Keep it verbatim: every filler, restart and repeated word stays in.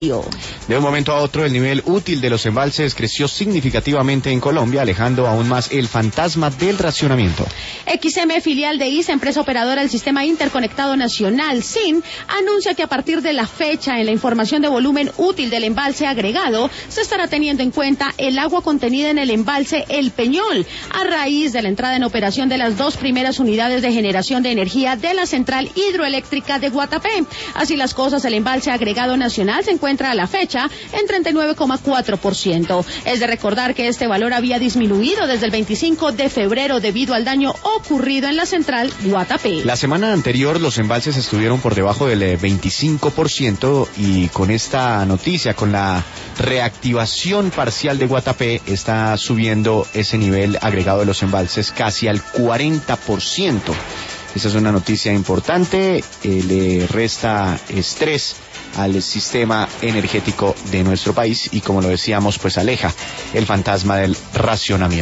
De un momento a otro, el nivel útil de los embalses creció significativamente en Colombia, alejando aún más el fantasma del racionamiento. X M, filial de I S A, empresa operadora del Sistema Interconectado Nacional, S I N, anuncia que a partir de la fecha en la información de volumen útil del embalse agregado, se estará teniendo en cuenta el agua contenida en el embalse El Peñol, a raíz de la entrada en operación de las dos primeras unidades de generación de energía de la central hidroeléctrica de Guatapé. Así las cosas, el embalse agregado nacional se encuentra a la fecha en treinta y nueve coma cuatro por ciento. Es de recordar que este valor había disminuido desde el veinticinco de febrero debido al daño ocurrido en la central Guatapé. La semana anterior los embalses estuvieron por debajo del veinticinco por ciento y con esta noticia, con la reactivación parcial de Guatapé, está subiendo ese nivel agregado de los embalses casi al cuarenta por ciento. Esa es una noticia importante, eh, le resta estrés al sistema energético de nuestro país y, como lo decíamos, pues aleja el fantasma del racionamiento.